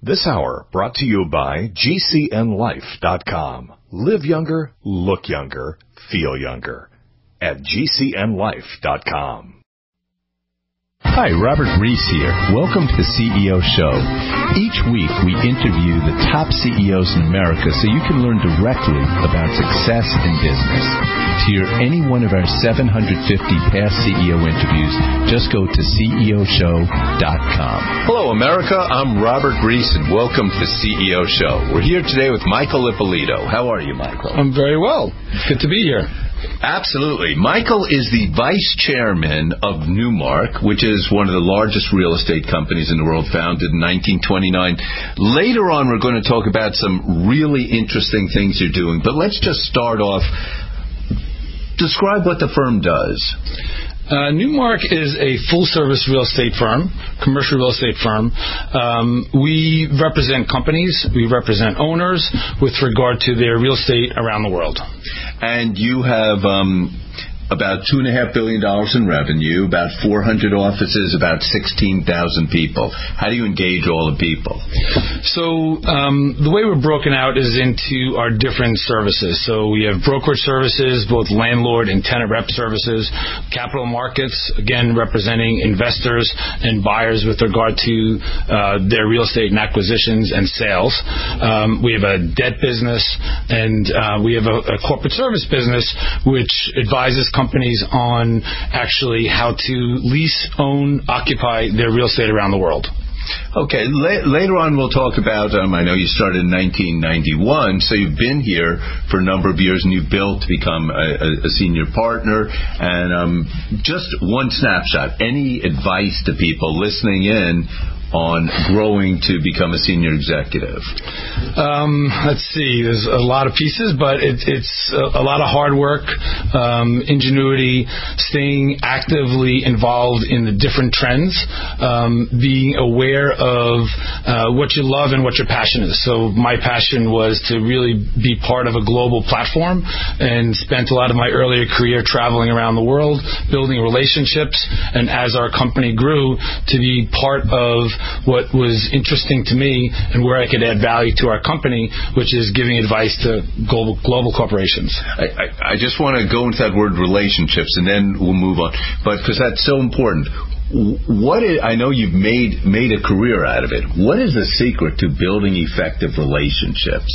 This hour brought to you by GCNLife.com. Live younger, look younger, feel younger at GCNLife.com. Hi, Robert Reese here. Welcome to the CEO Show. Each week we interview the top CEOs in America so you can learn directly about success in business. To hear any one of our 750 past CEO interviews, just go to CEOShow.com. Hello, America. I'm Robert Reese, and welcome to the CEO Show. We're here today with Michael Ippolito. How are you, Michael? I'm very well. Good to be here. Absolutely. Michael is the vice chairman of Newmark, which is one of the largest real estate companies in the world, founded in 1929. Later on, we're going to talk about some really interesting things you're doing. But let's just start off. Describe what the firm does. Newmark is a full-service real estate firm, commercial real estate firm. We represent companies, we represent owners with regard to their real estate around the world. And you have about $2.5 billion in revenue, about 400 offices, about 16,000 people. How do you engage all the people? So the way we're broken out is into our different services. So we have brokerage services, both landlord and tenant rep services, capital markets, again representing investors and buyers with regard to their real estate and acquisitions and sales. We have a debt business, and we have a corporate service business which advises companies on actually how to lease, own, occupy their real estate around the world. Okay, later on we'll talk about, I know you started in 1991, so you've been here for a number of years and you've built to become a senior partner. And just one snapshot, any advice to people listening in on growing to become a senior executive? Let's see. There's a lot of pieces, but it's a lot of hard work, ingenuity, staying actively involved in the different trends, being aware of what you love and what your passion is. So my passion was to really be part of a global platform, and spent a lot of my earlier career traveling around the world, building relationships, and as our company grew, to be part of what was interesting to me and where I could add value to our company, which is giving advice to global corporations. I just want to go into that word relationships, and then we'll move on. But because that's so important. I know you've made a career out of it. What is the secret to building effective relationships?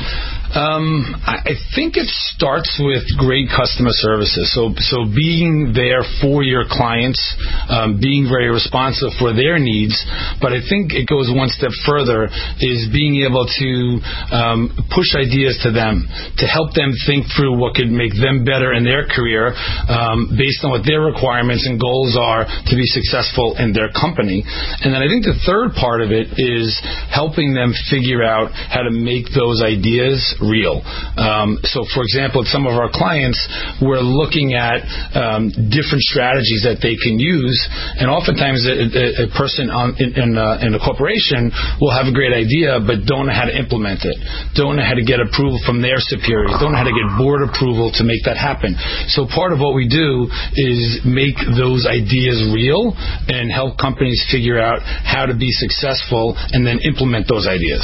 I think it starts with great customer services. So being there for your clients, being very responsive for their needs. But I think it goes one step further, is being able to push ideas to them, to help them think through what could make them better in their career, based on what their requirements and goals are to be successful in their company. And then I think the third part of it is helping them figure out how to make those ideas real. So, for example, some of our clients, we're looking at different strategies that they can use, and oftentimes a person in a corporation will have a great idea but don't know how to implement it, don't know how to get approval from their superiors, don't know how to get board approval to make that happen. So part of what we do is make those ideas real and help companies figure out how to be successful and then implement those ideas.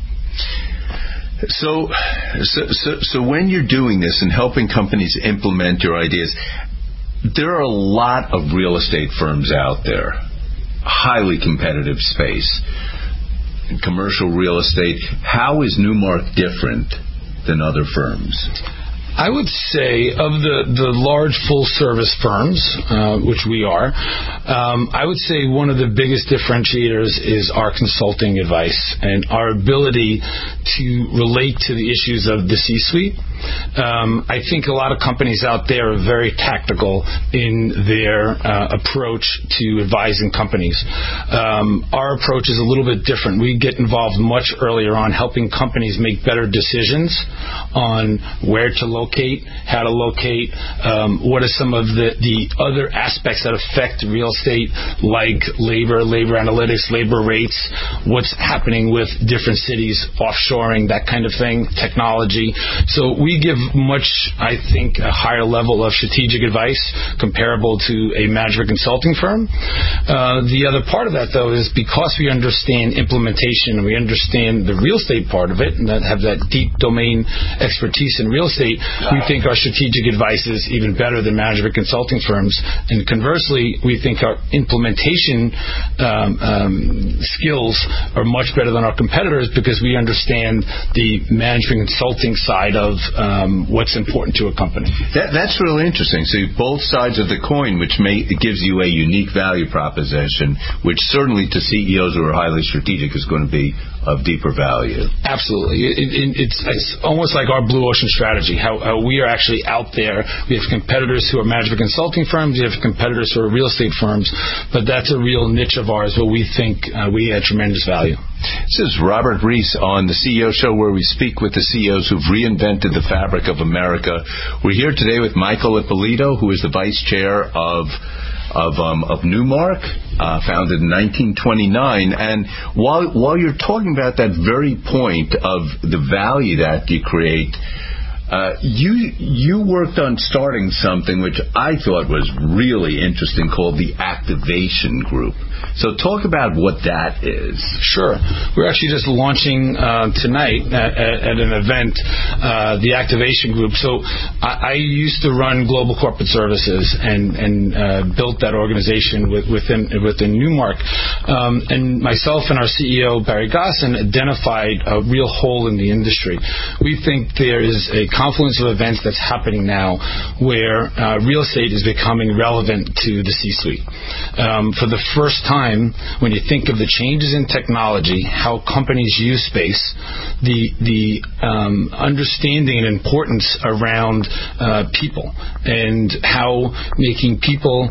So when you're doing this and helping companies implement your ideas, there are a lot of real estate firms out there, highly competitive space, commercial real estate. How is Newmark different than other firms? I would say of the large full-service firms, which we are, I would say one of the biggest differentiators is our consulting advice and our ability to relate to the issues of the C-suite. I think a lot of companies out there are very tactical in their approach to advising companies. Our approach is a little bit different. We get involved much earlier on, helping companies make better decisions on where to relocate, how to locate, what are some of the other aspects that affect real estate, like labor analytics, labor rates, what's happening with different cities, offshoring, that kind of thing, technology. So we give much, I think, a higher level of strategic advice comparable to a management consulting firm. The other part of that, though, is because we understand implementation and we understand the real estate part of it and that have that deep domain expertise in real estate, we think our strategic advice is even better than management consulting firms. And conversely, we think our implementation skills are much better than our competitors because we understand the management consulting side of what's important to a company. That's really interesting. So both sides of the coin, which gives you a unique value proposition, which certainly to CEOs who are highly strategic is going to be of deeper value. Absolutely. It's almost like our blue ocean strategy, how we are actually out there. We have competitors who are management consulting firms, we have competitors who are real estate firms, but that's a real niche of ours where we think we add tremendous value. This is Robert Reese on the CEO Show, where we speak with the CEOs who've reinvented the fabric of America. We're here today with Michael Ippolito, who is the vice chair of Newmark, founded in 1929. And while you're talking about that very point of the value that you create, you worked on starting something which I thought was really interesting called the Activation Group. So talk about what that is. Sure. We're actually just launching tonight at an event, the Activation Group. So I used to run global corporate services and built that organization within Newmark. And myself and our CEO, Barry Gossin, identified a real hole in the industry. We think there is a confluence of events that's happening now where real estate is becoming relevant to the C-suite. For the first time, when you think of the changes in technology, how companies use space, the understanding and importance around people and how making people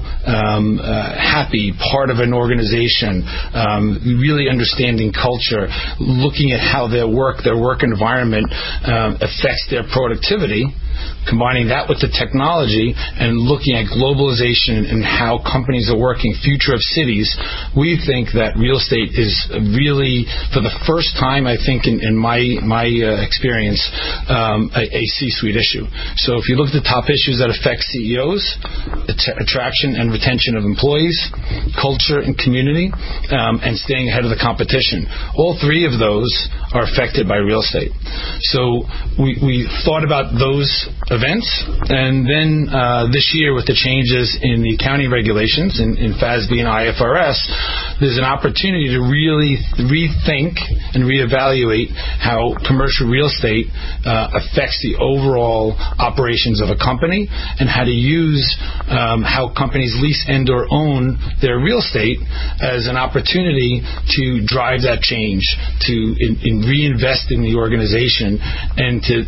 happy, part of an organization, really understanding culture, looking at how their work environment affects their productivity, combining that with the technology and looking at globalization and how companies are working, future of cities, we think that real estate is really, for the first time, I think, in my experience, a C-suite issue. So if you look at the top issues that affect CEOs, attraction and retention of employees, culture and community, and staying ahead of the competition. All three of those are affected by real estate. So we thought about those events, and then this year with the changes in the accounting regulations in FASB and IFRS, there's an opportunity to really rethink and reevaluate how commercial real estate affects the overall operations of a company and how to use how companies lease and or own their real estate as an opportunity to drive that change, to reinvest in the organization and to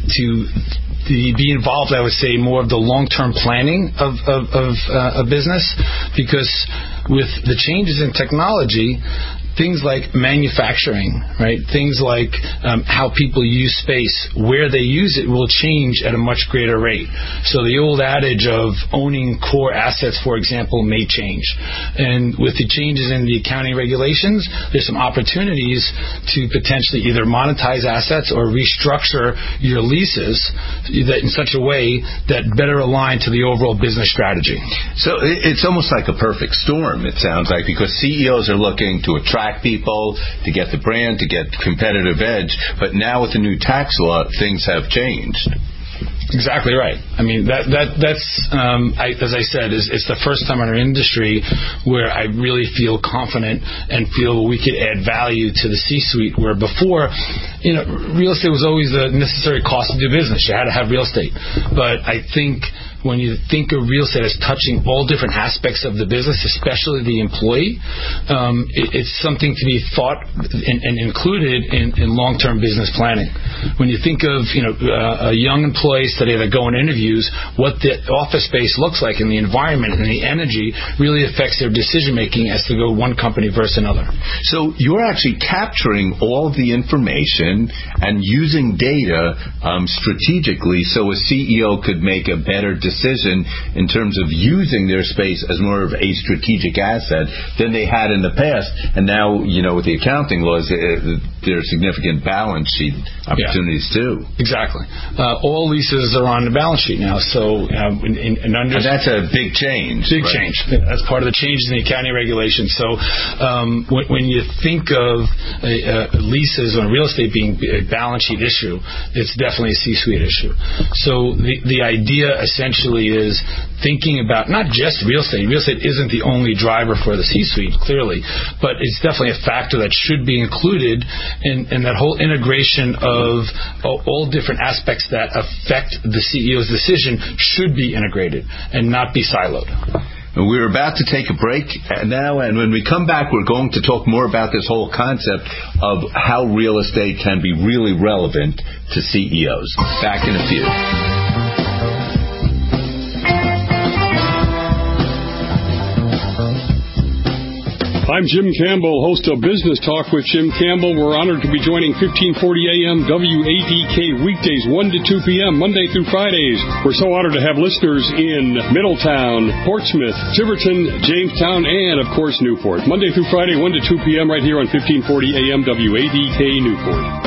be involved, I would say, more of the long-term planning of a business, because with the changes in technology, things like manufacturing, right? Things like how people use space, where they use it will change at a much greater rate. So the old adage of owning core assets, for example, may change. And with the changes in the accounting regulations, there's some opportunities to potentially either monetize assets or restructure your leases that in such a way that better align to the overall business strategy. So it's almost like a perfect storm, it sounds like, because CEOs are looking to attract people, to get the brand, to get competitive edge, but now with the new tax law, things have changed. Exactly right. I mean, that's as I said, it's the first time in our industry where I really feel confident and feel we could add value to the C-suite, where before, real estate was always the necessary cost to do business. You had to have real estate. But I think when you think of real estate as touching all different aspects of the business, especially the employee, it's something to be thought and included in long-term business planning. When you think of a young employee today that go in interviews, what the office space looks like and the environment and the energy really affects their decision making as to go one company versus another. So you're actually capturing all of the information and using data strategically so a CEO could make a better decision in terms of using their space as more of a strategic asset than they had in the past. And now, with the accounting laws, there are significant balance sheet opportunities too. Exactly. All leases are on the balance sheet now. So, and that's a big change. Big change. That's part of the changes in the accounting regulations. So, when you think of leases on real estate being a balance sheet issue, it's definitely a C-suite issue. So the idea essentially is thinking about not just real estate. Real estate isn't the only driver for the C-suite, clearly, but it's definitely a factor that should be included in that whole integration of all different aspects that affect the CEO's decision should be integrated and not be siloed. We're about to take a break now, and when we come back, we're going to talk more about this whole concept of how real estate can be really relevant to CEOs. Back in a few. I'm Jim Campbell, host of Business Talk with Jim Campbell. We're honored to be joining 1540 AM WADK weekdays 1 to 2 p.m. Monday through Fridays. We're so honored to have listeners in Middletown, Portsmouth, Tiverton, Jamestown, and, of course, Newport. Monday through Friday, 1 to 2 p.m. right here on 1540 AM WADK Newport.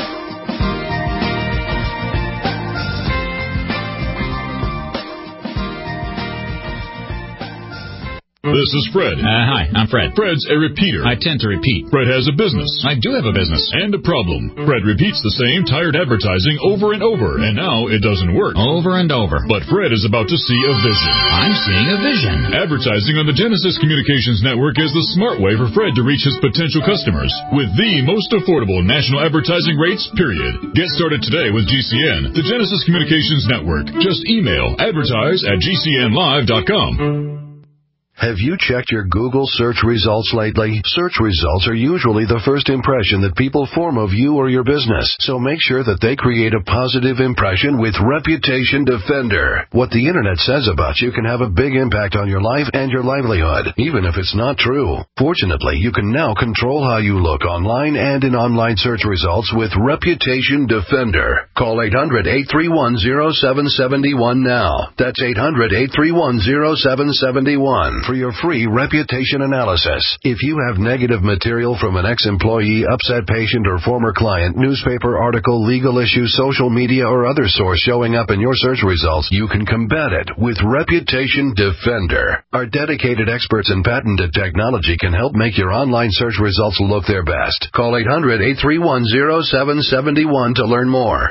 This is Fred. Hi, I'm Fred. Fred's a repeater. I tend to repeat. Fred has a business. I do have a business. And a problem. Fred repeats the same tired advertising over and over, and now it doesn't work. Over and over. But Fred is about to see a vision. I'm seeing a vision. Advertising on the Genesis Communications Network is the smart way for Fred to reach his potential customers with the most affordable national advertising rates, period. Get started today with GCN, the Genesis Communications Network. Just email advertise@gcnlive.com. Have you checked your Google search results lately? Search results are usually the first impression that people form of you or your business, so make sure that they create a positive impression with Reputation Defender. What the internet says about you can have a big impact on your life and your livelihood, even if it's not true. Fortunately, you can now control how you look online and in online search results with Reputation Defender. Call 800-831-0771 now. That's 800-831-0771. For your free reputation analysis. If you have negative material from an ex-employee, upset patient, or former client, newspaper article, legal issue, social media, or other source showing up in your search results, you can combat it with Reputation Defender. Our dedicated experts in patented technology can help make your online search results look their best. Call 800-831-0771 to learn more.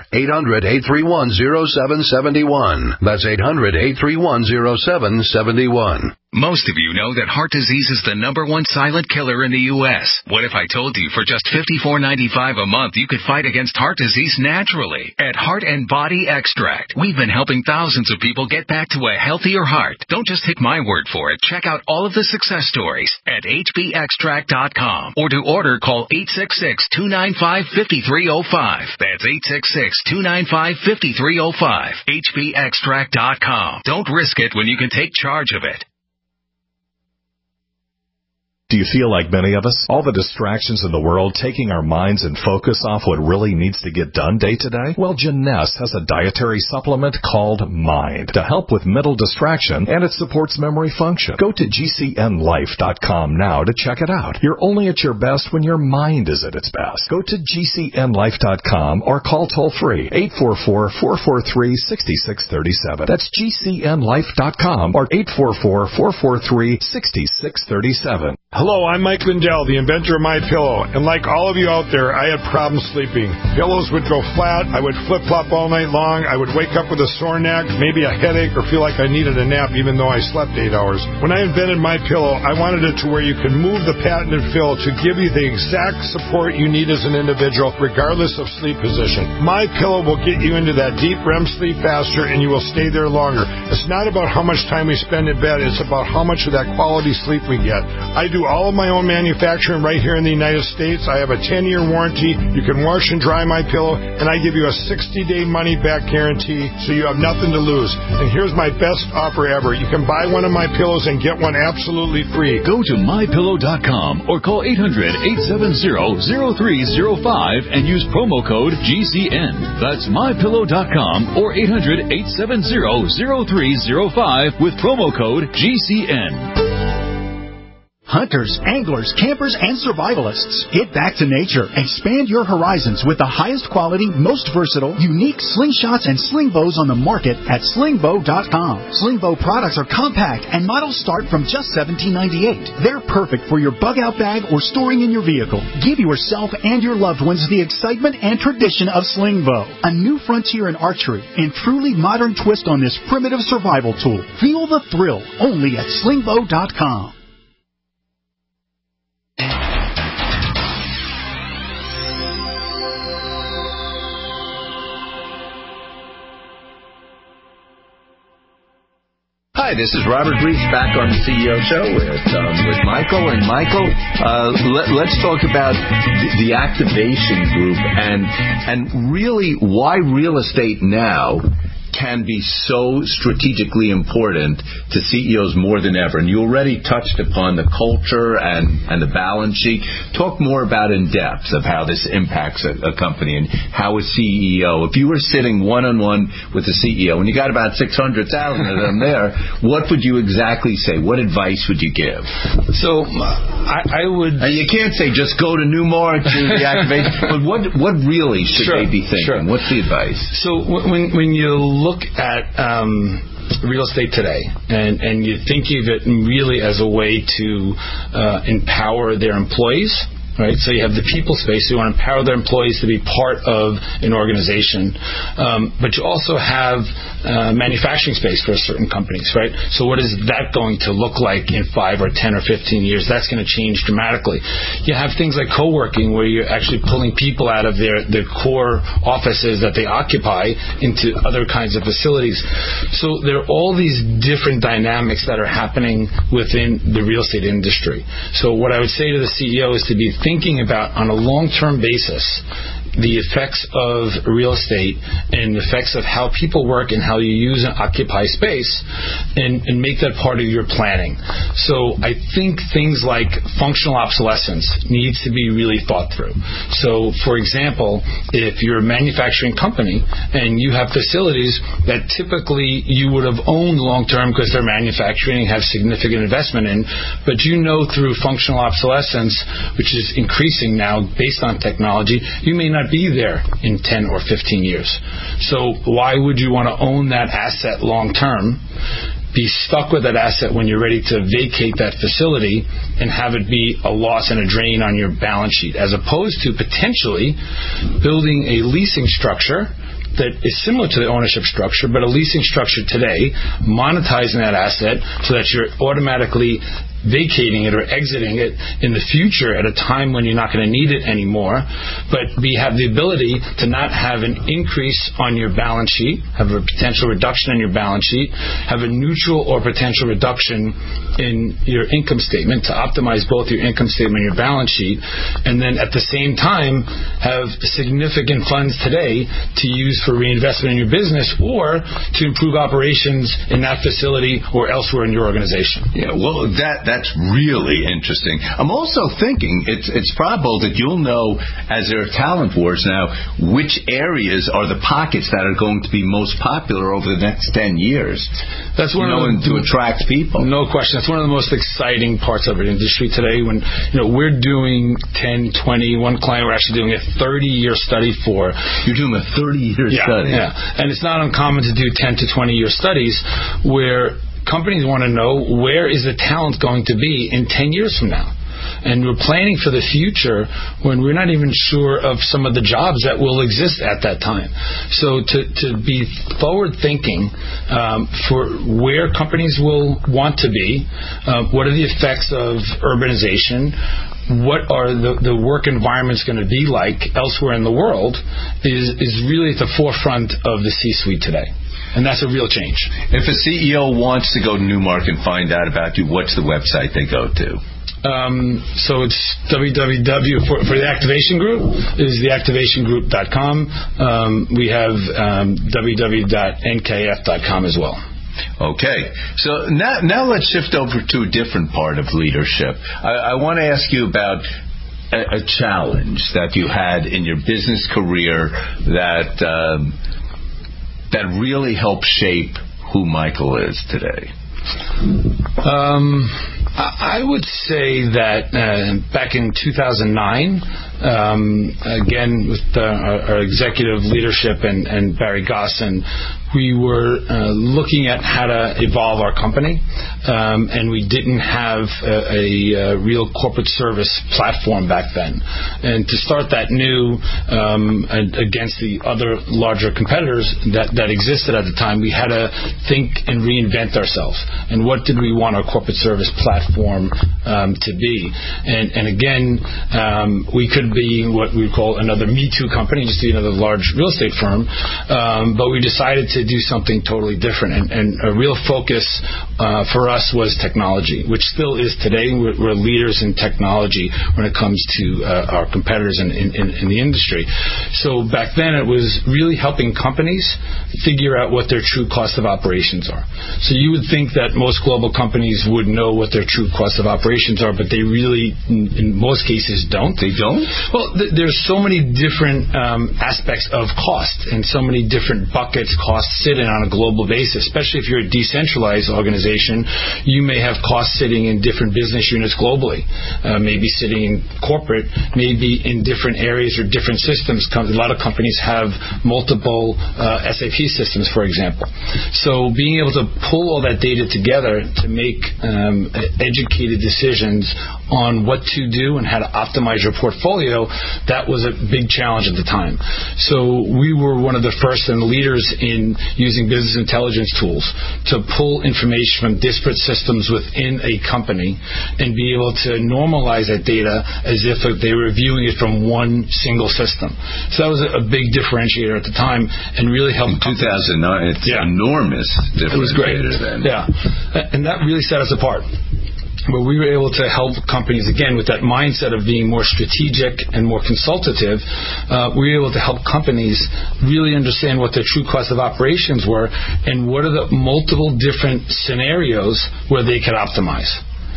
800-831-0771. That's 800-831-0771. Most of you know that heart disease is the #1 silent killer in the U.S. What if I told you for just $54.95 a month you could fight against heart disease naturally? At Heart and Body Extract, we've been helping thousands of people get back to a healthier heart. Don't just take my word for it. Check out all of the success stories at hbextract.com. Or to order, call 866-295-5305. That's 866-295-5305. hbextract.com. Don't risk it when you can take charge of it. Do you feel like many of us? All the distractions in the world taking our minds and focus off what really needs to get done day to day? Well, Jeunesse has a dietary supplement called Mind to help with mental distraction, and it supports memory function. Go to GCNlife.com now to check it out. You're only at your best when your mind is at its best. Go to GCNlife.com or call toll-free 844-443-6637. That's GCNlife.com or 844-443-6637. Hello, I'm Mike Lindell, the inventor of MyPillow, and like all of you out there, I had problems sleeping. Pillows would go flat, I would flip-flop all night long, I would wake up with a sore neck, maybe a headache, or feel like I needed a nap even though I slept 8 hours. When I invented MyPillow, I wanted it to where you can move the patented fill to give you the exact support you need as an individual, regardless of sleep position. MyPillow will get you into that deep REM sleep faster, and you will stay there longer. It's not about how much time we spend in bed, it's about how much of that quality sleep we get. I do all of my own manufacturing right here in the United States. I have a 10-year warranty. You can wash and dry my pillow, and I give you a 60-day money-back guarantee, so you have nothing to lose. And here's my best offer ever. You can buy one of my pillows and get one absolutely free. Go to MyPillow.com or call 800-870-0305 and use promo code GCN. That's MyPillow.com or 800-870-0305 with promo code GCN. Hunters, anglers, campers, and survivalists. Get back to nature. Expand your horizons with the highest quality, most versatile, unique slingshots and sling bows on the market at slingbow.com. Sling bow products are compact and models start from just $17.98. They're perfect for your bug out bag or storing in your vehicle. Give yourself and your loved ones the excitement and tradition of sling bow. A new frontier in archery and truly modern twist on this primitive survival tool. Feel the thrill only at slingbow.com. Hi, this is Robert Reese back on the CEO Show with Michael. And Michael, let's talk about the activation group and really why real estate now can be so strategically important to CEOs more than ever. And you already touched upon the culture and the balance sheet. Talk more about in depth of how this impacts a company and how a CEO, if you were sitting one-on-one with a CEO and you got about 600,000 of them there, what would you exactly say? What advice would you give? So I would... And you can't say just go to Newmark to the activation, but what really should they be thinking? What's the advice? So when you look at real estate today, and you think of it really as a way to empower their employees, right? So you have the people space. You want to empower their employees to be part of an organization. But you also have manufacturing space for certain companies, right? So what is that going to look like in 5 or 10 or 15 years? That's going to change dramatically. You have things like co-working where you're actually pulling people out of their core offices that they occupy into other kinds of facilities. So there are all these different dynamics that are happening within the real estate industry. So what I would say to the CEO is to be thinking about on a long-term basis the effects of real estate and the effects of how people work and how you use and occupy space and make that part of your planning. So I think things like functional obsolescence needs to be really thought through. So, for example, if you're a manufacturing company and you have facilities that typically you would have owned long-term because they're manufacturing and have significant investment in, but you know through functional obsolescence, which is increasing now based on technology, you may not be there in 10 or 15 years. So why would you want to own that asset long term, be stuck with that asset when you're ready to vacate that facility and have it be a loss and a drain on your balance sheet, as opposed to potentially building a leasing structure that is similar to the ownership structure, but a leasing structure today, monetizing that asset so that you're automatically vacating it or exiting it in the future at a time when you're not going to need it anymore, but have the ability to not have an increase on your balance sheet, have a potential reduction in your balance sheet, have a neutral or potential reduction in your income statement to optimize both your income statement and your balance sheet, and then at the same time have significant funds today to use for reinvestment in your business or to improve operations in that facility or elsewhere in your organization. Yeah, well, that's really interesting. I'm also thinking it's probable that you'll know, as there are talent wars now, which areas are the pockets that are going to be most popular over the next 10 years. That's one to attract people. No question. That's one of the most exciting parts of our industry today. When we're doing 10, 20, one client we're actually doing a 30-year study for. You're doing a 30-year study? Yeah. And it's not uncommon to do 10 to 20-year studies where companies want to know where is the talent going to be in 10 years from now. And we're planning for the future when we're not even sure of some of the jobs that will exist at that time. So to be forward-thinking for where companies will want to be, what are the effects of urbanization, what are the work environments going to be like elsewhere in the world is really at the forefront of the C-suite today. And that's a real change. If a CEO wants to go to Newmark and find out about you, what's the website they go to? So it's www for the Activation Group is theactivationgroup.com. We have www.nkf.com as well. Okay, so now let's shift over to a different part of leadership. I want to ask you about a challenge that you had in your business career that really helped shape who Michael is today. I would say that back in 2009, again with our executive leadership and Barry Gossin, we were looking at how to evolve our company, and we didn't have a real corporate service platform back then. And to start that new against the other larger competitors that existed at the time, we had to think and reinvent ourselves. And what did we want our corporate service platform to be? And again, we could be what we call another Me Too company, just be another large real estate firm, but we decided to do something totally different. And a real focus for us was technology, which still is today. We're leaders in technology when it comes to our competitors in the industry. So back then it was really helping companies figure out what their true cost of operations are. So you would think that most global companies would know what their true cost of operations are, but they really, in most cases, don't. They don't? Well, there's so many different aspects of cost and so many different buckets costs sit in on a global basis, especially if you're a decentralized organization. You may have costs sitting in different business units globally, maybe sitting in corporate, maybe in different areas or different systems. A lot of companies have multiple SAP systems, for example. So being able to pull all that data together to make educated decisions on what to do and how to optimize your portfolio, that was a big challenge at the time. So we were one of the first and leaders in using business intelligence tools to pull information from disparate systems within a company and be able to normalize that data as if they were viewing it from one single system. So that was a big differentiator at the time and really helped. In 2009, it's enormous differentiator. It was great. Then. Yeah. And that really set us apart. But we were able to help companies, again, with that mindset of being more strategic and more consultative. We were able to help companies really understand what their true cost of operations were and what are the multiple different scenarios where they could optimize.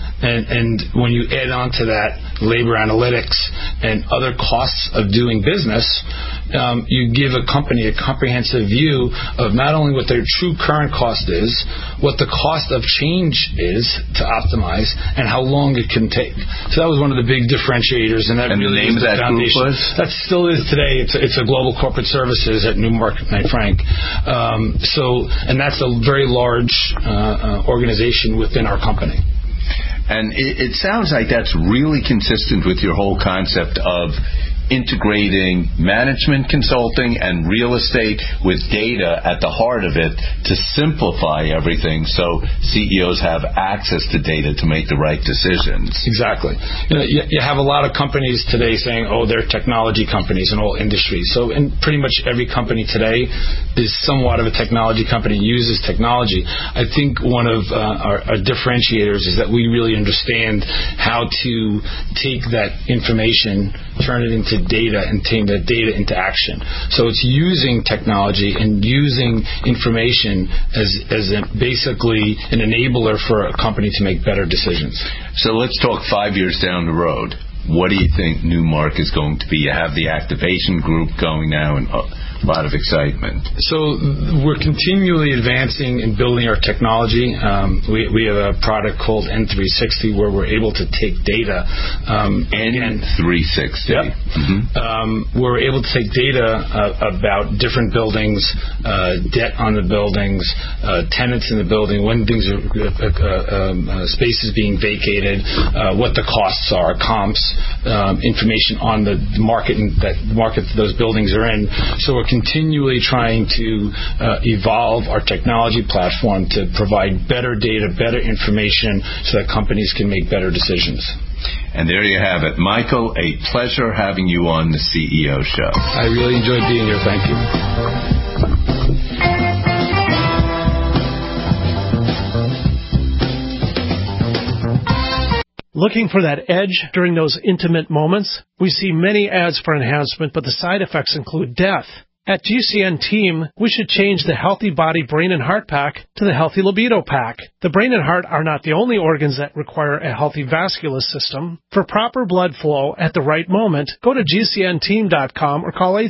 And when you add on to that labor analytics and other costs of doing business, you give a company a comprehensive view of not only what their true current cost is, what the cost of change is to optimize, and how long it can take. So that was one of the big differentiators, and that really the name is the of that foundation. Group was? That still is today. It's a global corporate services at Newmark Knight Frank. And that's a very large organization within our company. And it sounds like that's really consistent with your whole concept of integrating management consulting and real estate with data at the heart of it to simplify everything so CEOs have access to data to make the right decisions. Exactly. You have a lot of companies today saying, they're technology companies in all industries. So in pretty much every company today is somewhat of a technology company, uses technology. I think one of our differentiators is that we really understand how to take that information, turn it into data, and turn that data into action. So it's using technology and using information as basically an enabler for a company to make better decisions. So let's talk 5 years down the road. What do you think Newmark is going to be? You have the activation group going now, and a lot of excitement. So we're continually advancing and building our technology. We have a product called N360 where we're able to take data. N360. Yep. We're able to take data about different buildings, debt on the buildings, tenants in the building, when things are spaces being vacated, what the costs are, comps, information on the market and that market those buildings are in. So we're continually trying to evolve our technology platform to provide better data, better information, so that companies can make better decisions. And there you have it. Michael, a pleasure having you on the CEO Show. I really enjoyed being here. Thank you. Looking for that edge during those intimate moments? We see many ads for enhancement, but the side effects include death. At GCN Team, we should change the Healthy Body, Brain, and Heart Pack to the Healthy Libido Pack. The brain and heart are not the only organs that require a healthy vascular system. For proper blood flow at the right moment, go to GCNteam.com or call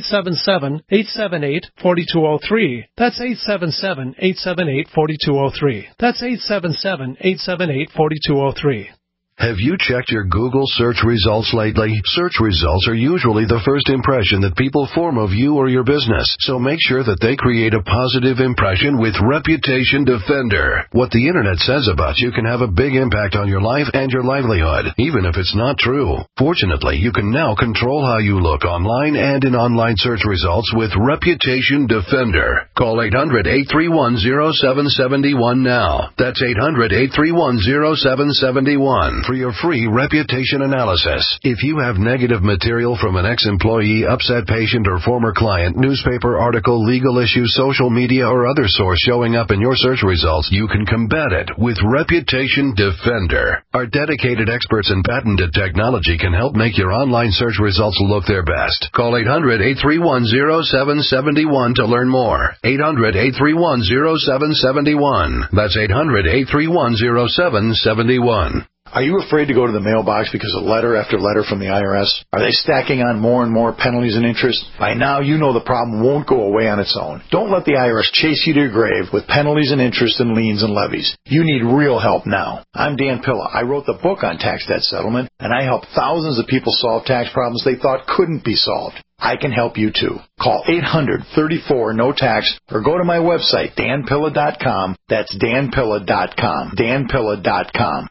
877-878-4203. That's 877-878-4203. That's 877-878-4203. Have you checked your Google search results lately? Search results are usually the first impression that people form of you or your business, so make sure that they create a positive impression with Reputation Defender. What the Internet says about you can have a big impact on your life and your livelihood, even if it's not true. Fortunately, you can now control how you look online and in online search results with Reputation Defender. Call 800-831-0771 now. That's 800-831-0771. For your free reputation analysis. If you have negative material from an ex-employee, upset patient, or former client, newspaper article, legal issue, social media, or other source showing up in your search results, you can combat it with Reputation Defender. Our dedicated experts in patented technology can help make your online search results look their best. Call 800-831-0771 to learn more. 800-831-0771. That's 800-831-0771. Are you afraid to go to the mailbox because of letter after letter from the IRS? Are they stacking on more and more penalties and interest? By now, you know the problem won't go away on its own. Don't let the IRS chase you to your grave with penalties and interest and liens and levies. You need real help now. I'm Dan Pilla. I wrote the book on tax debt settlement, and I help thousands of people solve tax problems they thought couldn't be solved. I can help you too. Call 800-34-NO-TAX or go to my website, danpilla.com. That's danpilla.com. danpilla.com.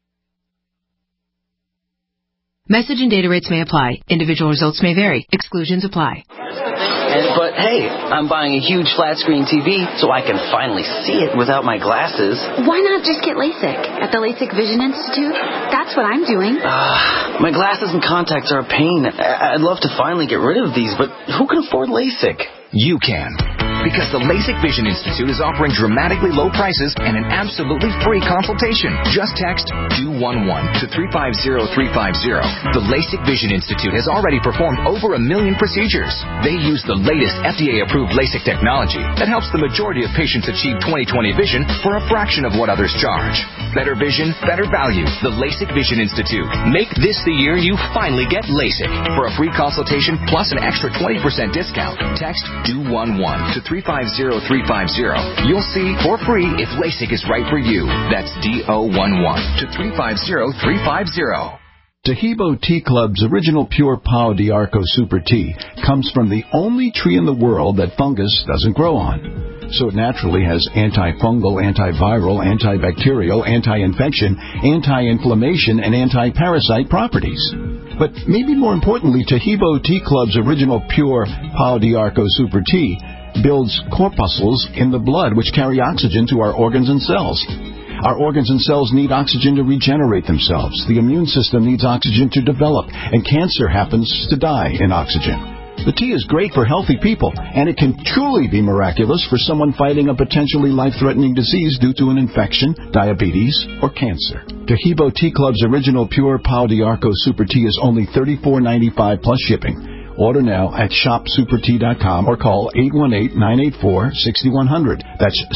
Message and data rates may apply. Individual results may vary. Exclusions apply. But hey, I'm buying a huge flat screen TV so I can finally see it without my glasses. Why not just get LASIK at the LASIK Vision Institute? That's what I'm doing. My glasses and contacts are a pain. I'd love to finally get rid of these, but who can afford LASIK? You can. Because the LASIK Vision Institute is offering dramatically low prices and an absolutely free consultation. Just text DO11 to 350350. The LASIK Vision Institute has already performed over 1 million procedures. They use the latest FDA-approved LASIK technology that helps the majority of patients achieve 20/20 vision for a fraction of what others charge. Better vision, better value. The LASIK Vision Institute. Make this the year you finally get LASIK. For a free consultation plus an extra 20% discount, text DO11 to 350350. You'll see for free if LASIK is right for you. That's DO11 to 350350. Tahibo Tea Club's original pure Pau d'Arco Super Tea comes from the only tree in the world that fungus doesn't grow on. So it naturally has antifungal, antiviral, antibacterial, anti-infection, anti-inflammation, and anti-parasite properties. But maybe more importantly, Tahibo Tea Club's original pure Pau d'Arco Super Tea builds corpuscles in the blood which carry oxygen to our organs and cells. Our organs and cells need oxygen to regenerate themselves. The immune system needs oxygen to develop, and cancer happens to die in oxygen. The tea is great for healthy people, and it can truly be miraculous for someone fighting a potentially life-threatening disease due to an infection, diabetes, or cancer. Tahibo Tea Club's original pure Pau d'Arco Super Tea is only $34.95 plus shipping. Order now at shopsupertea.com or call 818-984-6100. That's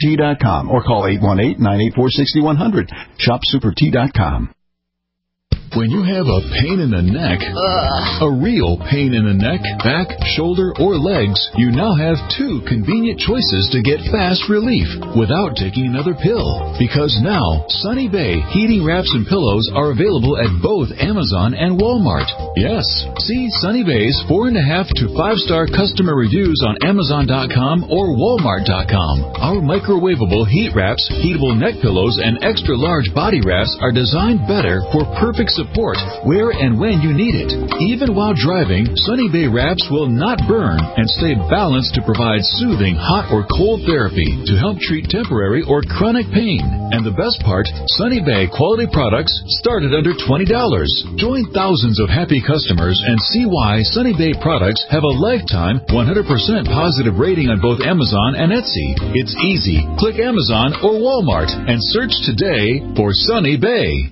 shopsupertea.com or call 818-984-6100. Shopsupertea.com. When you have a pain in the neck, a real pain in the neck, back, shoulder, or legs, you now have two convenient choices to get fast relief without taking another pill. Because now, Sunny Bay heating wraps and pillows are available at both Amazon and Walmart. Yes, see Sunny Bay's 4.5 to 5-star customer reviews on Amazon.com or Walmart.com. Our microwavable heat wraps, heatable neck pillows, and extra large body wraps are designed better for perfect support where and when you need it. Even while driving, Sunny Bay wraps will not burn and stay balanced to provide soothing hot or cold therapy to help treat temporary or chronic pain. And the best part, Sunny Bay quality products start at under $20. Join thousands of happy customers and see why Sunny Bay products have a lifetime 100% positive rating on both Amazon and Etsy. It's easy. Click Amazon or Walmart and search today for Sunny Bay.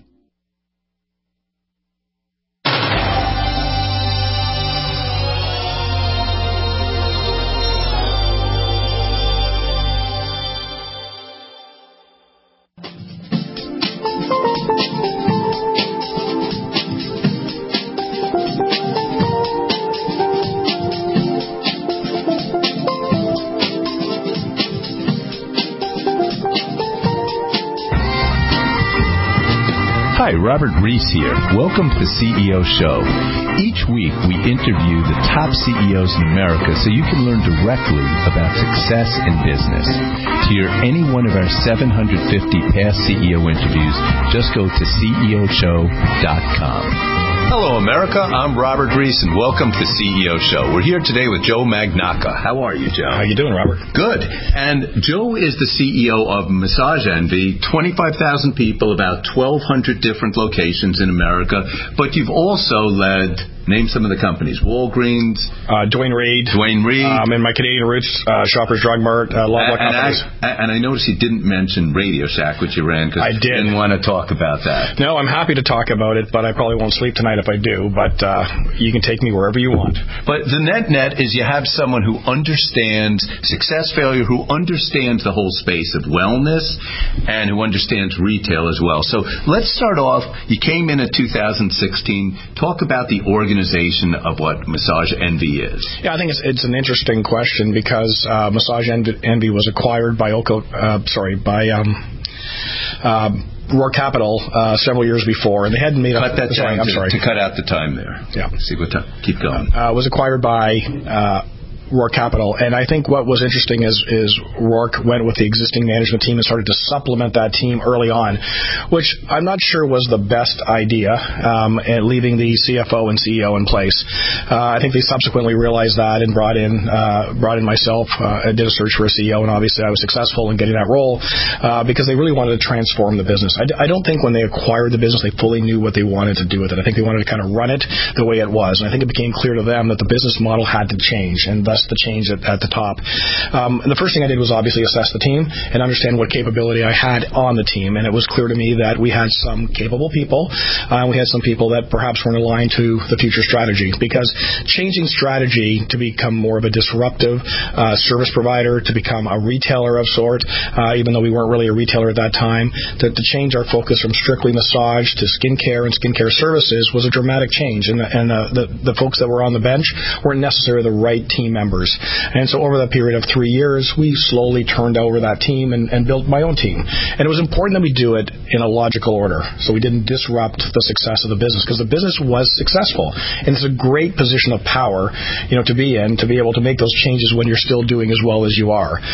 Hi, Robert Reese here. Welcome to the CEO Show. Each week we interview the top CEOs in America so you can learn directly about success in business. To hear any one of our 750 past CEO interviews, just go to CEOshow.com. Hello, America. I'm Robert Reese, and welcome to the CEO Show. We're here today with Joe Magnacca. How are you, Joe? How you doing, Robert? Good. And Joe is the CEO of Massage Envy, 25,000 people, about 1,200 different locations in America. But you've also led, name some of the companies, Walgreens, Duane Reade, and my Canadian Roots, Shoppers Drug Mart, a lot of companies. And I noticed you didn't mention Radio Shack, which you ran, because I didn't want to talk about that. No, I'm happy to talk about it, but I probably won't sleep tonight if I do. But you can take me wherever you want. But the net is you have someone who understands success, failure, who understands the whole space of wellness, and who understands retail as well. So let's start off. You came in at 2016. Talk about the organization of what Massage Envy is. Yeah, I think it's an interesting question because Massage Envy was acquired by Roark Capital several years before, and they hadn't made cut that time. I'm sorry to cut out the time there. Yeah, see what time. Keep going. Was acquired by Roark Capital, and I think what was interesting is Roark went with the existing management team and started to supplement that team early on, which I'm not sure was the best idea, and leaving the CFO and CEO in place. I think they subsequently realized that and brought in myself. I did a search for a CEO, and obviously I was successful in getting that role because they really wanted to transform the business. I don't think when they acquired the business they fully knew what they wanted to do with it. I think they wanted to kind of run it the way it was, and I think it became clear to them that the business model had to change, and thus the change at the top. And the first thing I did was obviously assess the team and understand what capability I had on the team, and it was clear to me that we had some capable people, and we had some people that perhaps weren't aligned to the future strategy, because changing strategy to become more of a disruptive service provider, to become a retailer of sort, even though we weren't really a retailer at that time, to change our focus from strictly massage to skincare and skincare services was a dramatic change, and the folks that were on the bench weren't necessarily the right team members. And so over that period of 3 years, we slowly turned over that team and built my own team. And it was important that we do it in a logical order, so we didn't disrupt the success of the business, because the business was successful. And it's a great position of power, to be in, to be able to make those changes when you're still doing as well as you are.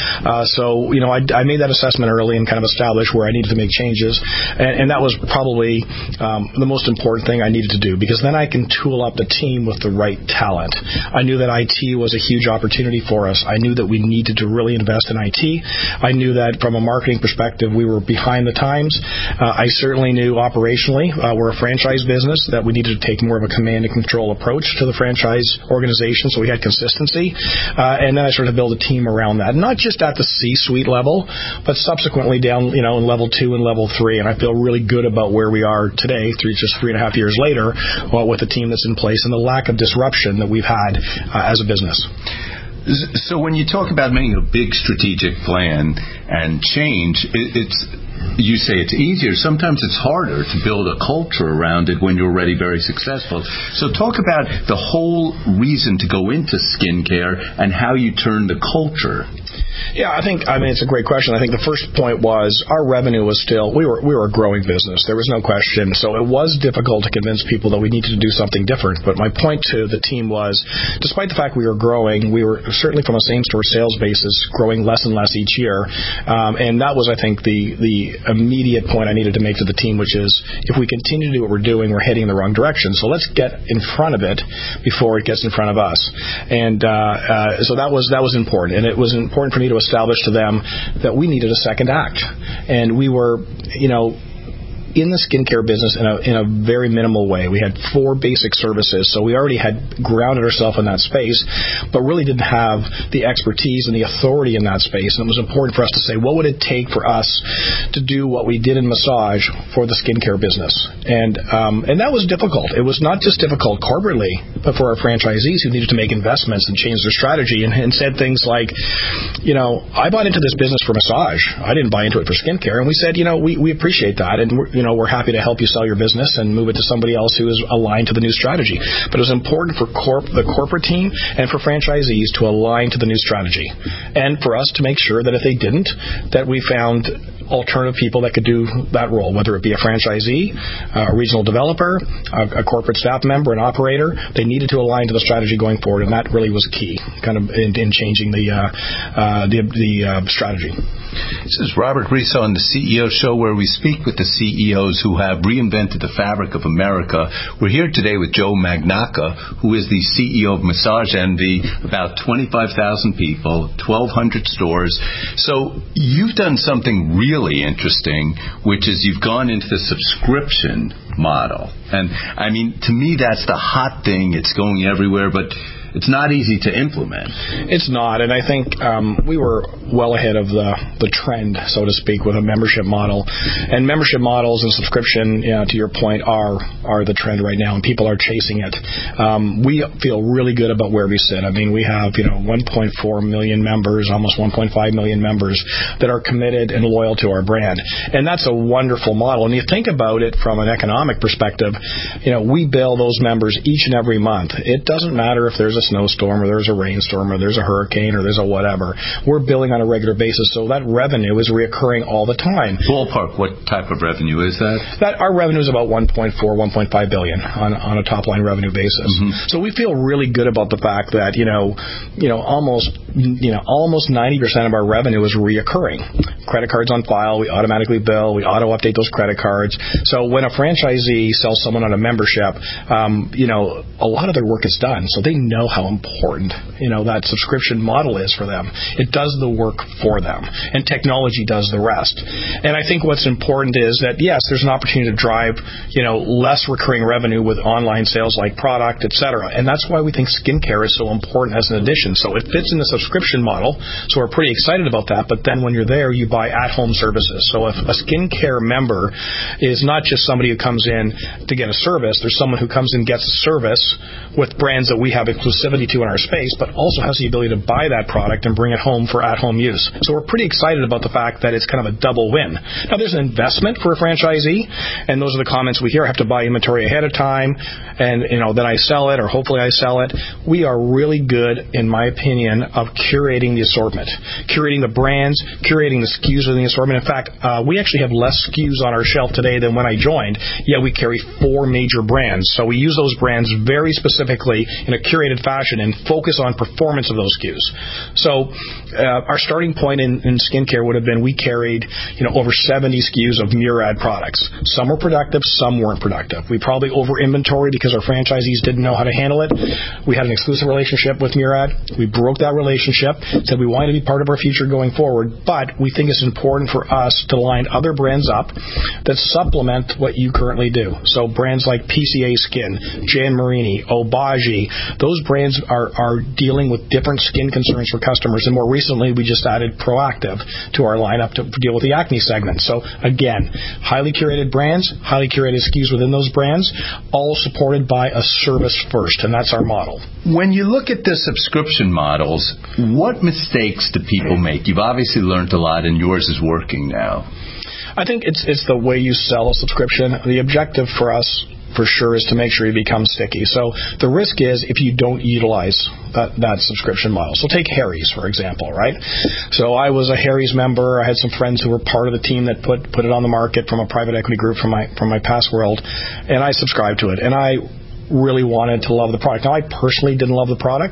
So I made that assessment early and kind of established where I needed to make changes. And that was probably the most important thing I needed to do, because then I can tool up the team with the right talent. I knew that IT was a huge opportunity for us. I knew that we needed to really invest in IT. I knew that from a marketing perspective, we were behind the times. I certainly knew operationally, we're a franchise business, that we needed to take more of a command and control approach to the franchise organization, so we had consistency. And then I started to build a team around that, not just at the C-suite level, but subsequently down, in level 2 and level 3. And I feel really good about where we are today, just 3.5 years later, with the team that's in place and the lack of disruption that we've had as a business. So when you talk about making a big strategic plan and change, it's you say it's easier. Sometimes it's harder to build a culture around it when you're already very successful. So talk about the whole reason to go into skincare and how you turn the culture. Yeah, I mean, it's a great question. I think the first point was our revenue was still, we were a growing business. There was no question. So it was difficult to convince people that we needed to do something different. But my point to the team was, despite the fact we were growing, we were certainly from a same-store sales basis growing less and less each year. And that was, I think, the immediate point I needed to make to the team, which is if we continue to do what we're doing, we're heading in the wrong direction. So let's get in front of it before it gets in front of us. And so that was important. And it was important for me to establish to them that we needed a second act. And we were, in the skincare business in a very minimal way. We had 4 basic services, so we already had grounded ourselves in that space, but really didn't have the expertise and the authority in that space. And it was important for us to say, what would it take for us to do what we did in massage for the skincare business? And that was difficult. It was not just difficult corporately, but for our franchisees who needed to make investments and change their strategy and said things like, I bought into this business for massage. I didn't buy into it for skincare. And we said, we appreciate that, and we're happy to help you sell your business and move it to somebody else who is aligned to the new strategy. But it was important for the corporate team and for franchisees to align to the new strategy, and for us to make sure that if they didn't, that we found alternative people that could do that role, whether it be a franchisee, a regional developer, a corporate staff member, an operator. They needed to align to the strategy going forward, and that really was key, kind of in changing the strategy. This is Robert Reese on the CEO Show, where we speak with the CEOs who have reinvented the fabric of America. We're here today with Joe Magnacca, who is the CEO of Massage Envy, about 25,000 people, 1,200 stores. So you've done something really interesting, which is you've gone into the subscription model. And, I mean, to me, that's the hot thing. It's going everywhere, but it's not easy to implement. It's not, and I think we were well ahead of the trend, so to speak, with a membership model. And membership models and subscription, to your point, are the trend right now, and people are chasing it. We feel really good about where we sit. I mean, we have 1.4 million members, almost 1.5 million members that are committed and loyal to our brand, and that's a wonderful model. And you think about it from an economic perspective, we bill those members each and every month. It doesn't matter if there's a snowstorm or there's a rainstorm or there's a hurricane or there's a whatever. We're billing on a regular basis, so that revenue is reoccurring all the time. Ballpark, what type of revenue is that? Our revenue is about 1.4, 1.5 billion on a top line revenue basis. Mm-hmm. So we feel really good about the fact that almost 90% of our revenue is reoccurring. Credit cards on file, we automatically bill, we auto update those credit cards. So when a franchisee sells someone on a membership, a lot of their work is done, so they know how important that subscription model is for them. It does the work for them, and technology does the rest. And I think what's important is that yes, there's an opportunity to drive less recurring revenue with online sales like product, etc. And that's why we think skincare is so important as an addition. So it fits in the subscription model, so we're pretty excited about that. But then when you're there, you buy at-home services. So if a skincare member is not just somebody who comes in to get a service, there's someone who comes and gets a service with brands that we have exclusivity to in our space, but also has the ability to buy that product and bring it home for at-home use. So we're pretty excited about the fact that it's kind of a double win. Now, there's an investment for a franchisee, and those are the comments we hear. I have to buy inventory ahead of time, and then I sell it, or hopefully I sell it. We are really good, in my opinion, of curating the assortment, curating the brands, curating the SKUs within the assortment. In fact, we actually have less SKUs on our shelf today than when I joined, yet we carry 4 major brands. So we use those brands very specifically in a curated fashion and focus on performance of those SKUs. So our starting point in skincare would have been we carried over 70 SKUs of Murad products. Some were productive, some weren't productive. We probably over-inventoried because our franchisees didn't know how to handle it. We had an exclusive relationship with Murad. We broke that relationship, said we wanted to be part of our future going forward, but we think it's important for us to line other brands up that supplement what you currently do. So brands like PCA Skin, Jan Marini, Obagi, those brands are dealing with different skin concerns for customers. And more recently, we just added Proactive to our lineup to deal with the acne segment. So again, highly curated brands, highly curated SKUs within those brands, all supported by a service first, and that's our model. When you look at the subscription models, what mistakes do people make? You've obviously learned a lot, and yours is working now. I think it's the way you sell a subscription. The objective for us, for sure, is to make sure you become sticky. So the risk is if you don't utilize that subscription model. So take Harry's, for example, right? So I was a Harry's member. I had some friends who were part of the team that put it on the market from a private equity group from my past world, and I subscribed to it. And I really wanted to love the product. Now, I personally didn't love the product.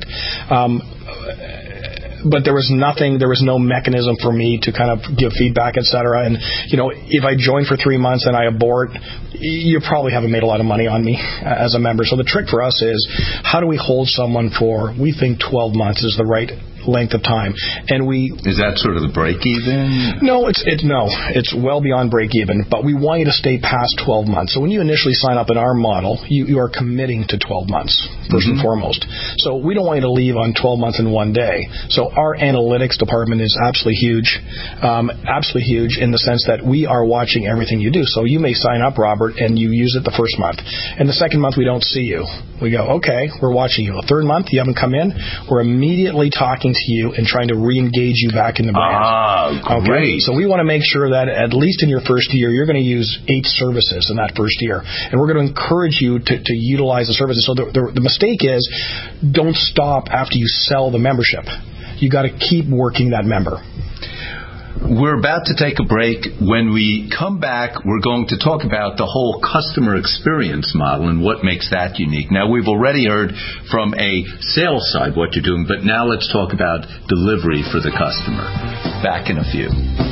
But there was no mechanism for me to kind of give feedback, et cetera. And, if I joined for 3 months and I abort, you probably haven't made a lot of money on me as a member. So the trick for us is, how do we hold someone for, we think 12 months is the right length of time. And is that sort of the break even? No, it's well beyond break even, but we want you to stay past 12 months. So when you initially sign up in our model, you are committing to 12 months first and foremost. So we don't want you to leave on 12 months in one day. So our analytics department is absolutely huge in the sense that we are watching everything you do. So you may sign up, Robert, and you use it the first month, and the second month we don't see you. We go, okay, we're watching you. The third month you haven't come in, we're immediately talking to you and trying to re-engage you back in the brand. Great. Okay? So we want to make sure that at least in your first year, you're going to use 8 services in that first year. And we're going to encourage you to utilize the services. So the mistake is, don't stop after you sell the membership. You got to keep working that member. We're about to take a break. When we come back, we're going to talk about the whole customer experience model and what makes that unique. Now, we've already heard from a sales side what you're doing, but now let's talk about delivery for the customer. Back in a few.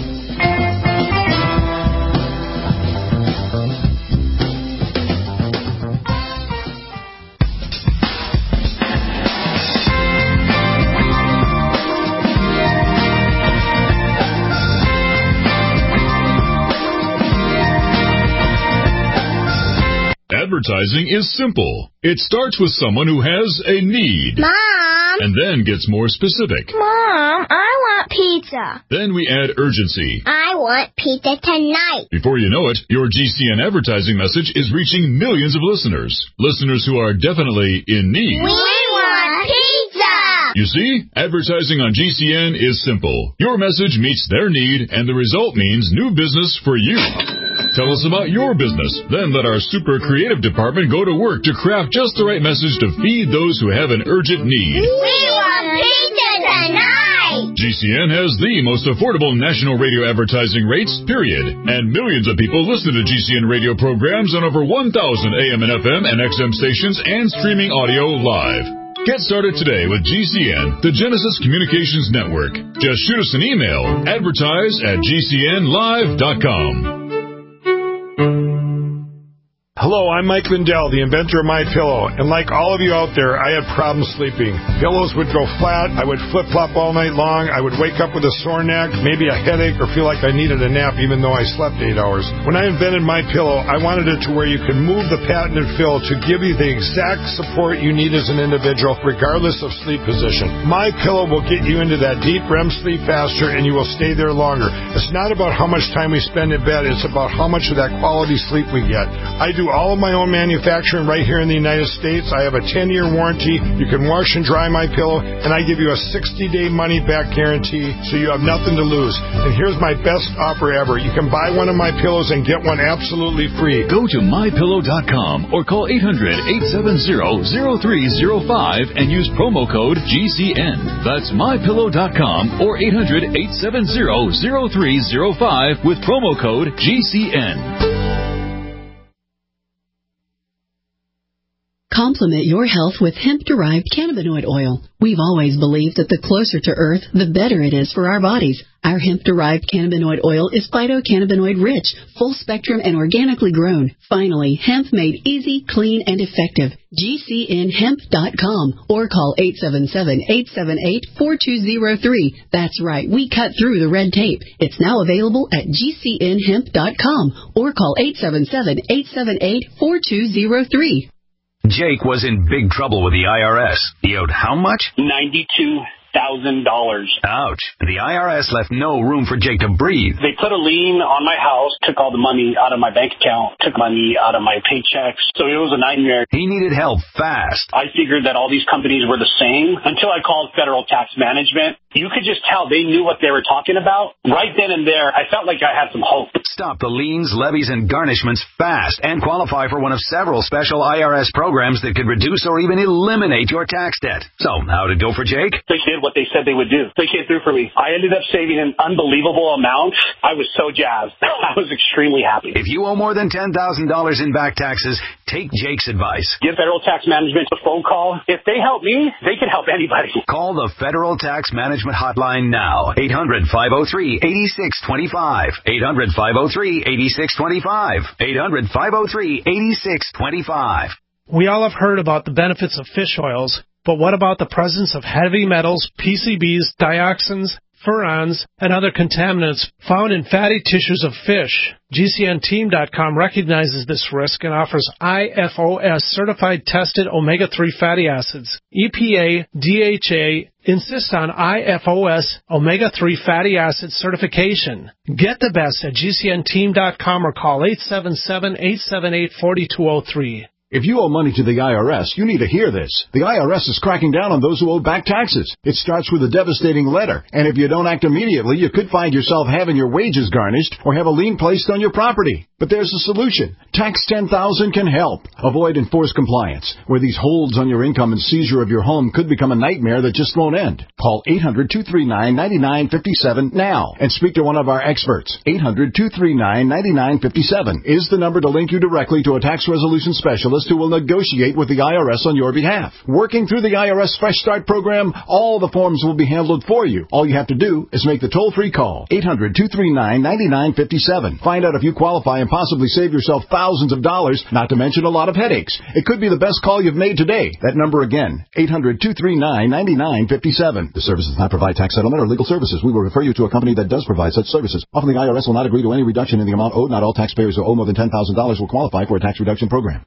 Advertising is simple. It starts with someone who has a need. Mom! And then gets more specific. Mom, I want pizza. Then we add urgency. I want pizza tonight. Before you know it, your GCN advertising message is reaching millions of listeners. Listeners who are definitely in need. We want pizza! You see, advertising on GCN is simple. Your message meets their need, and the result means new business for you. Tell us about your business. Then let our super creative department go to work to craft just the right message to feed those who have an urgent need. We want pizza tonight! GCN has the most affordable national radio advertising rates, period. And millions of people listen to GCN radio programs on over 1,000 AM and FM and XM stations and streaming audio live. Get started today with GCN, the Genesis Communications Network. Just shoot us an email, advertise@gcnlive.com. Hello, I'm Mike Lindell, the inventor of MyPillow, and like all of you out there, I had problems sleeping. Pillows would go flat, I would flip-flop all night long, I would wake up with a sore neck, maybe a headache, or feel like I needed a nap even though I slept 8 hours. When I invented MyPillow, I wanted it to where you could move the patented fill to give you the exact support you need as an individual, regardless of sleep position. MyPillow will get you into that deep REM sleep faster, and you will stay there longer. It's not about how much time we spend in bed, it's about how much of that quality sleep we get. I do all of my own manufacturing right here in the United States. I have a 10-year warranty. You can wash and dry my pillow, and I give you a 60-day money-back guarantee, so you have nothing to lose. And here's my best offer ever. You can buy one of my pillows and get one absolutely free. Go to mypillow.com or call 800-870-0305 and use promo code GCN. That's mypillow.com or 800-870-0305 with promo code GCN. Complement your health with hemp-derived cannabinoid oil. We've always believed that the closer to Earth, the better it is for our bodies. Our hemp-derived cannabinoid oil is phytocannabinoid-rich, full-spectrum, and organically grown. Finally, hemp made easy, clean, and effective. GCNhemp.com or call 877-878-4203. That's right, we cut through the red tape. It's now available at GCNhemp.com or call 877-878-4203. Jake was in big trouble with the IRS. He owed how much? $92,000. Ouch. The IRS left no room for Jake to breathe. They put a lien on my house, took all the money out of my bank account, took money out of my paychecks. So it was a nightmare. He needed help fast. I figured that all these companies were the same until I called Federal Tax Management. You could just tell they knew what they were talking about. Right then and there, I felt like I had some hope. Stop the liens, levies, and garnishments fast and qualify for one of several special IRS programs that could reduce or even eliminate your tax debt. So, how'd it go for Jake? They did what they said they would do. They came through for me. I ended up saving an unbelievable amount. I was so jazzed. I was extremely happy. If you owe more than $10,000 in back taxes, take Jake's advice. Give Federal Tax Management a phone call. If they help me, they can help anybody. Call the Federal Tax Management Hotline now. 800-503-8625. 800-503-8625. 800-503-8625. We all have heard about the benefits of fish oils, but what about the presence of heavy metals, PCBs, dioxins, furans, and other contaminants found in fatty tissues of fish? GCNteam.com recognizes this risk and offers IFOS certified tested omega-3 fatty acids. EPA, DHA insist on IFOS omega-3 fatty acid certification. Get the best at GCNteam.com or call 877-878-4203. If you owe money to the IRS, you need to hear this. The IRS is cracking down on those who owe back taxes. It starts with a devastating letter, and if you don't act immediately, you could find yourself having your wages garnished or have a lien placed on your property. But there's a solution. Tax 10,000 can help. Avoid enforced compliance, where these holds on your income and seizure of your home could become a nightmare that just won't end. Call 800-239-9957 now and speak to one of our experts. 800-239-9957 is the number to link you directly to a tax resolution specialist who will negotiate with the IRS on your behalf. Working through the IRS Fresh Start program, all the forms will be handled for you. All you have to do is make the toll-free call. 800-239-9957. Find out if you qualify and possibly save yourself thousands of dollars, not to mention a lot of headaches. It could be the best call you've made today. That number again, 800-239-9957. The service does not provide tax settlement or legal services. We will refer you to a company that does provide such services. Often the IRS will not agree to any reduction in the amount owed. Not all taxpayers who owe more than $10,000 will qualify for a tax reduction program.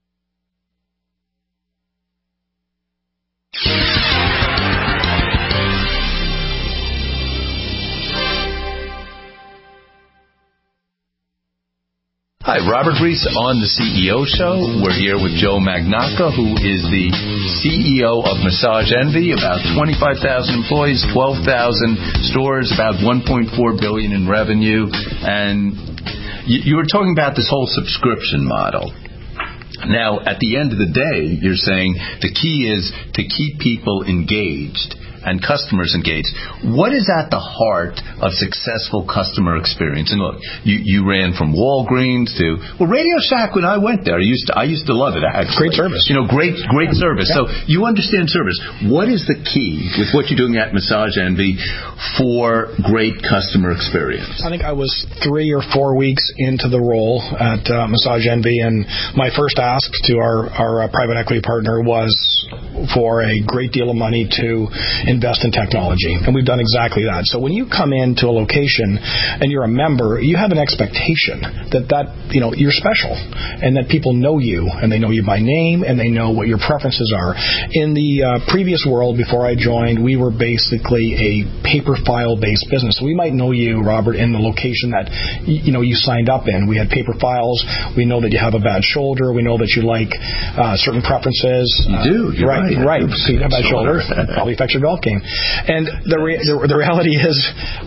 Hi, Robert Reese on the CEO Show. We're here with Joe Magnacca, who is the CEO of Massage Envy, about 25,000 employees, 12,000 stores, about $1.4 billion in revenue. And you were talking about this whole subscription model. Now, at the end of the day, you're saying the key is to keep people engaged and customers engaged. What is at the heart of successful customer experience? And look, you ran from Walgreens to Radio Shack. When I went there, I used to love it. Actually. Great service. Great service. Yeah. So you understand service. What is the key with what you're doing at Massage Envy for great customer experience? I think I was 3 or 4 weeks into the role at Massage Envy, and my first ask to our private equity partner was for a great deal of money to invest in technology, and we've done exactly that. So when you come into a location and you're a member, you have an expectation that you're special and that people know you, and they know you by name, and they know what your preferences are. In the previous world, before I joined, we were basically a paper file-based business. So we might know you, Robert, in the location that you signed up in. We had paper files. We know that you have a bad shoulder. We know that you like certain preferences. You do. You're right. So you have bad shoulder. Probably affects your golf game. And the reality is,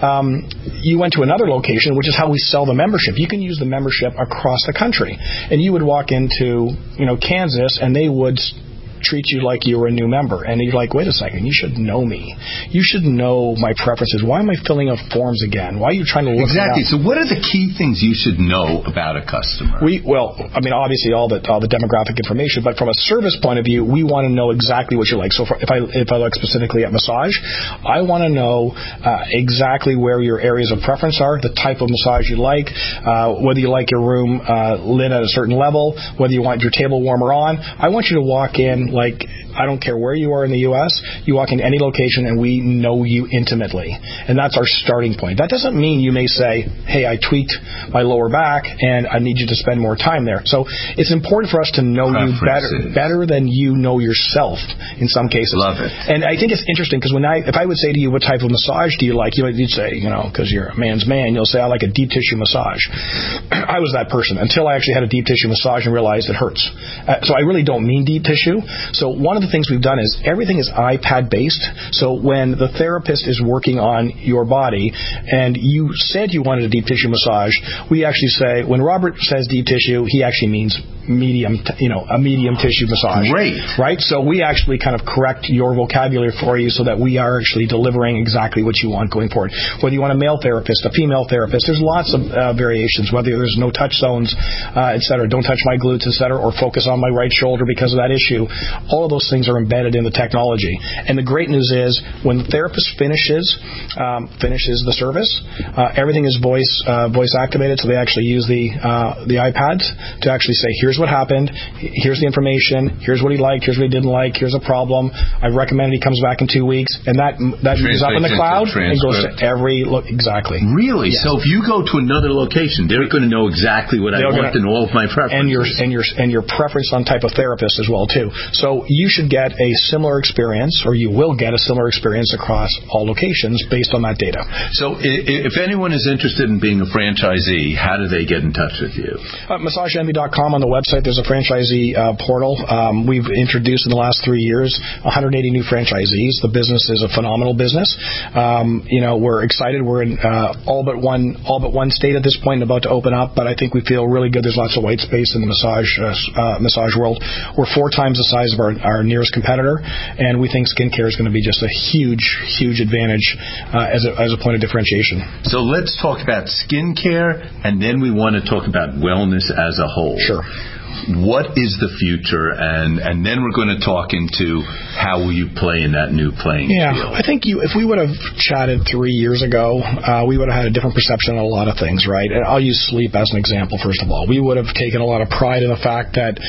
you went to another location, which is how we sell the membership. You can use the membership across the country, and you would walk into Kansas, and they would treat you like you were a new member. And you're like, wait a second, you should know me. You should know my preferences. Why am I filling out forms again? Why are you trying to look Exactly. So what are the key things you should know about a customer? Obviously all the demographic information, but from a service point of view, we want to know exactly what you like. So if I look specifically at massage, I want to know exactly where your areas of preference are, the type of massage you like, whether you like your room lit at a certain level, whether you want your table warmer on. I want you to walk in location, like I don't care where you are in the U.S., you walk into any location and we know you intimately. And that's our starting point. That doesn't mean you may say, hey, I tweaked my lower back and I need you to spend more time there. So it's important for us to know you better than you know yourself in some cases. Love it. And I think it's interesting because if I would say to you, what type of massage do you like? You'd say, because you're a man's man, you'll say, I like a deep tissue massage. I was that person until I actually had a deep tissue massage and realized it hurts. So I really don't mean deep tissue. So one of the things we've done is everything is iPad based. So when the therapist is working on your body and you said you wanted a deep tissue massage, we actually say, when Robert says deep tissue, he actually means medium, a medium tissue massage. Great. Right? So we actually kind of correct your vocabulary for you so that we are actually delivering exactly what you want going forward. Whether you want a male therapist, a female therapist, there's lots of variations, whether there's no touch zones, et cetera, don't touch my glutes, et cetera, or focus on my right shoulder because of that issue. All of those things are embedded in the technology. And the great news is when the therapist finishes the service, everything is voice activated, so they actually use the iPads to actually say, here's what happened, here's the information, here's what he liked, here's what he didn't like, here's a problem, I recommend he comes back in 2 weeks, and that moves up in the cloud and goes to every exactly. Really? Yes. So if you go to another location, they're going to know exactly what I want and all of my preferences. And your preference on type of therapist as well too. So you should get a similar experience, or you will get a similar experience across all locations based on that data. So if anyone is interested in being a franchisee, how do they get in touch with you? MassageEnvy.com on the website. There's a franchisee portal. We've introduced in the last 3 years 180 new franchisees. The business is a phenomenal business. We're excited. We're in all but one state at this point, about to open up. But I think we feel really good. There's lots of white space in the massage world. We're 4 times the size of our nearest competitor, and we think skincare is going to be just a huge advantage as a point of differentiation. So let's talk about skincare, and then we want to talk about wellness as a whole. Sure. What is the future, and then we're going to talk into how will you play in that new playing field. I think if we would have chatted 3 years ago, we would have had a different perception on a lot of things, right? And I'll use sleep as an example, first of all. We would have taken a lot of pride in the fact that,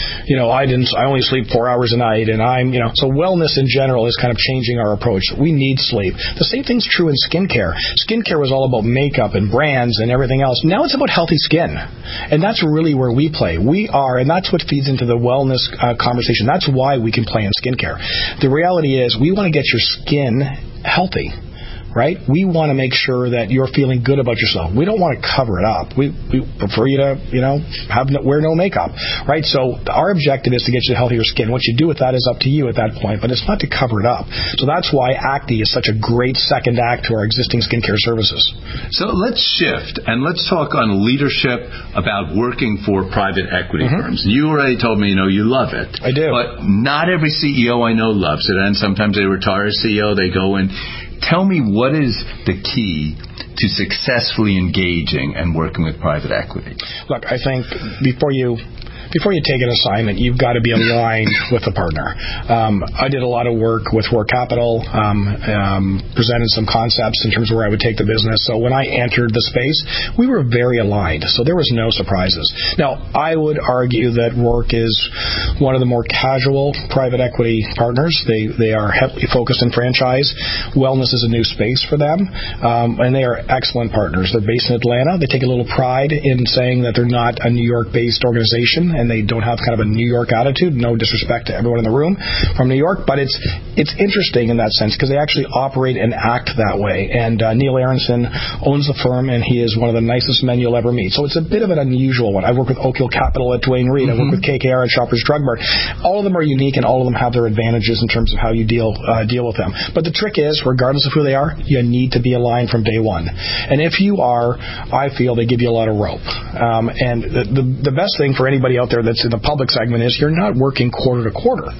I only sleep 4 hours a night, and so wellness in general is kind of changing our approach. We need sleep. The same thing's true in skincare. Skincare was all about makeup and brands and everything else. Now it's about healthy skin. And that's really where we play. And that's what feeds into the wellness conversation. That's why we can play in skincare. The reality is we want to get your skin healthy. Right? We want to make sure that you're feeling good about yourself. We don't want to cover it up. We prefer you to, wear no makeup. Right? So our objective is to get you healthier skin. What you do with that is up to you at that point, but it's not to cover it up. So that's why Acne is such a great second act to our existing skincare services. So let's shift and let's talk on leadership about working for private equity firms. You already told me, you love it. I do. But not every CEO I know loves it, and sometimes they retire as CEO, they go in. Tell me, what is the key to successfully engaging and working with private equity? Look, I think before you take an assignment, you've got to be aligned with the partner. I did a lot of work with Roar Capital, presented some concepts in terms of where I would take the business. So when I entered the space, we were very aligned. So there was no surprises. Now, I would argue that Roark is one of the more casual private equity partners. They are heavily focused in franchise. Wellness is a new space for them, and they are excellent partners. They're based in Atlanta. They take a little pride in saying that they're not a New York-based organization, and they don't have kind of a New York attitude. No disrespect to everyone in the room from New York, but it's interesting in that sense because they actually operate and act that way. And Neil Aronson owns the firm, and he is one of the nicest men you'll ever meet. So it's a bit of an unusual one. I work with Oak Hill Capital at Duane Reade. I work with KKR at Shoppers Drug Mart. All of them are unique, and all of them have their advantages in terms of how you deal with them. But the trick is, regardless of who they are, you need to be aligned from day one. And if you are, I feel they give you a lot of rope. And the best thing for anybody out there that's in the public segment is you're not working quarter to quarter.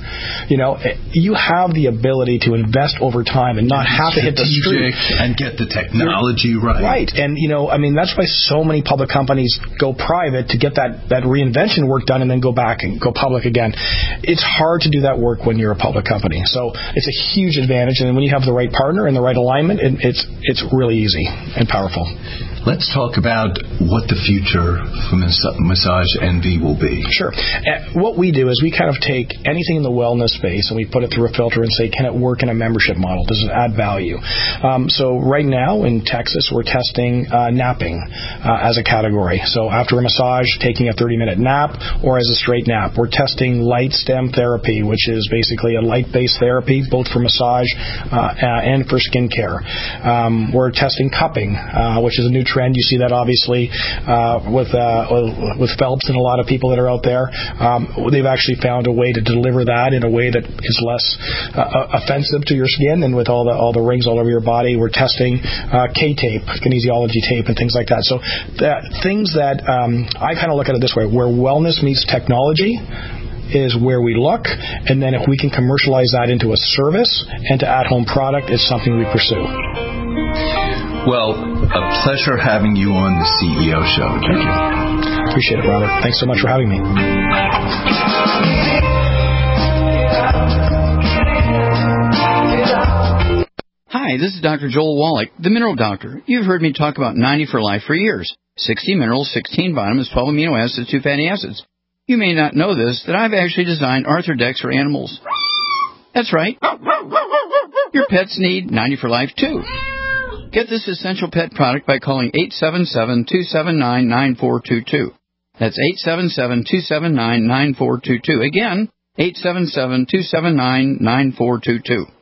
You have the ability to invest over time and not have to hit the street and get the technology right. Right. And that's why so many public companies go private to get that reinvention work done and then go back and go public again. It's hard to do that work when you're a public company. So it's a huge advantage, and when you have the right partner and the right alignment, it's really easy and powerful. Let's talk about what the future for Massage Envy will be. Sure. What we do is we kind of take anything in the wellness space and we put it through a filter and say, can it work in a membership model? Does it add value? So right now in Texas, we're testing napping as a category. So after a massage, taking a 30-minute nap or as a straight nap. We're testing light stem therapy, which is basically a light-based therapy, both for massage and for skincare. We're testing cupping, which is a new trend. You see that obviously with Phelps and a lot of people that are out there. They've actually found a way to deliver that in a way that is less offensive to your skin, and with all the rings all over your body. We're testing K-tape, kinesiology tape, and things like that. So things that I kind of look at it this way, where wellness meets technology is where we look, and then if we can commercialize that into a service and to at-home product, it's something we pursue. Well, a pleasure having you on the CEO Show. Thank you. Appreciate it, Robert. Thanks so much for having me. Hi, this is Dr. Joel Wallach, the Mineral Doctor. You've heard me talk about 90 for Life for years. 60 minerals, 16 vitamins, 12 amino acids, 2 fatty acids. You may not know this, that I've actually designed Arthrodex for animals. That's right. Your pets need 90 for Life, too. Get this essential pet product by calling 877-279-9422. That's 877-279-9422. Again, 877-279-9422.